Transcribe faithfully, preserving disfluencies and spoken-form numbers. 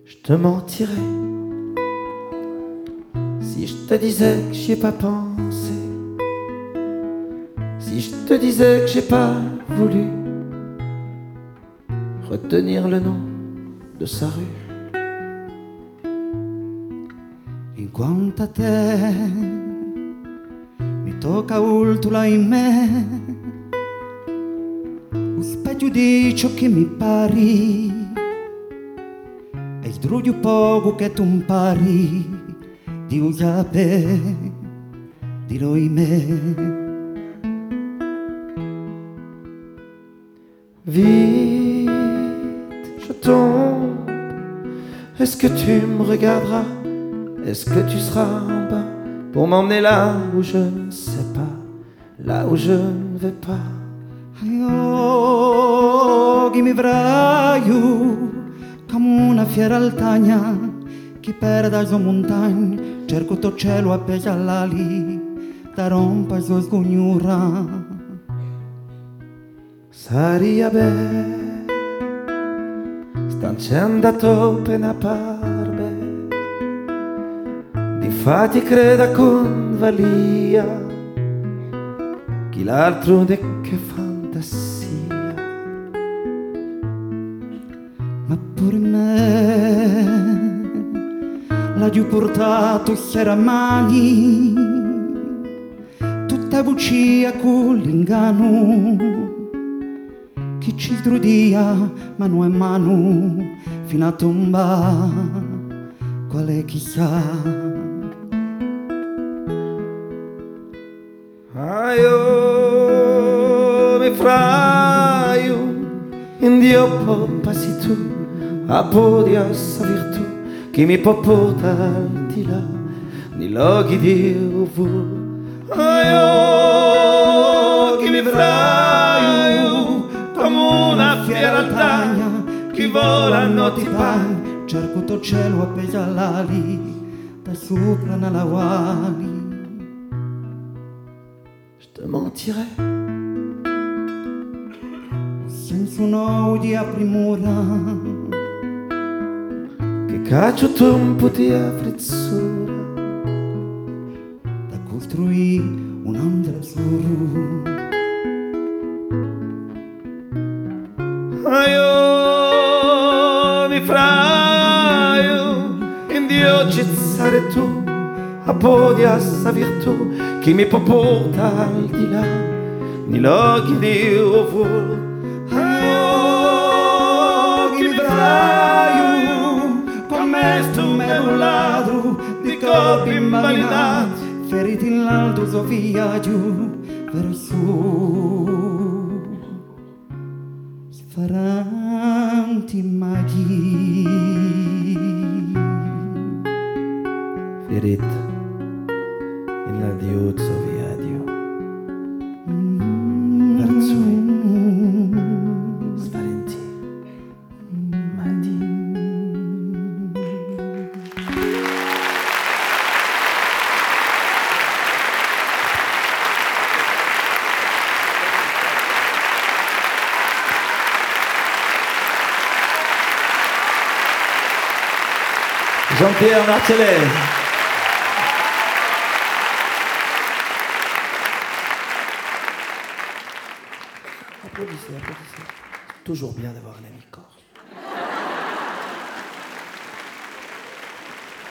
je te mentirais si je te disais que j'y ai pas pensé, si je te disais que j'ai pas voulu retenir le nom de sa rue. In quanto a te mi tocca ultula in me, un specchio di ciò che mi pari e il druglio poco che tu impari di usape di noi me. Vite, je tombe. Est-ce que tu me regarderas? Est-ce que tu seras en bas pour m'emmener là où je ne sais pas, là où je ne vais pas? Io che mi vraio come una fiera altagna che perde la sua montagna, cerco tuo cielo appesa all'ali da rompa sua sgognura. Sarebbe stanci andato per una parve, difatti creda con valia chi l'altro de che fantasia. Ma pure me l'ha giù portato chiaramani, tutta bugia con l'inganno che ci strudia mano a mano fino a tomba quale chissà. Ah, io mi fraio in Dio passi tu a podia sa virtù che mi può portare al di là nei luoghi di ovunque. Ah, io che mi fraio come una fiera altagna che vola notti pan, cerco tuo cielo appesa all'ali da sopra nella wali. Je te mentirais senza un'odia primura che caccio tu un po' di frizzura da costruire un'andra azzurro. Ah, io mi fraio in Dio cizzare tu a podia sa virtù che mi può portare al di là nei luoghi di ovunque. Ah, io che mi fraio come sto me un ladro di corpi invalinati, feriti in l'alto suo viaggio verso sfaranti maghi. Ferit in l'addio suo viaggio verso sparenti maghi. Jean-Pierre Martellet. Applaudissez, applaudissez. Toujours bien d'avoir un ami corse.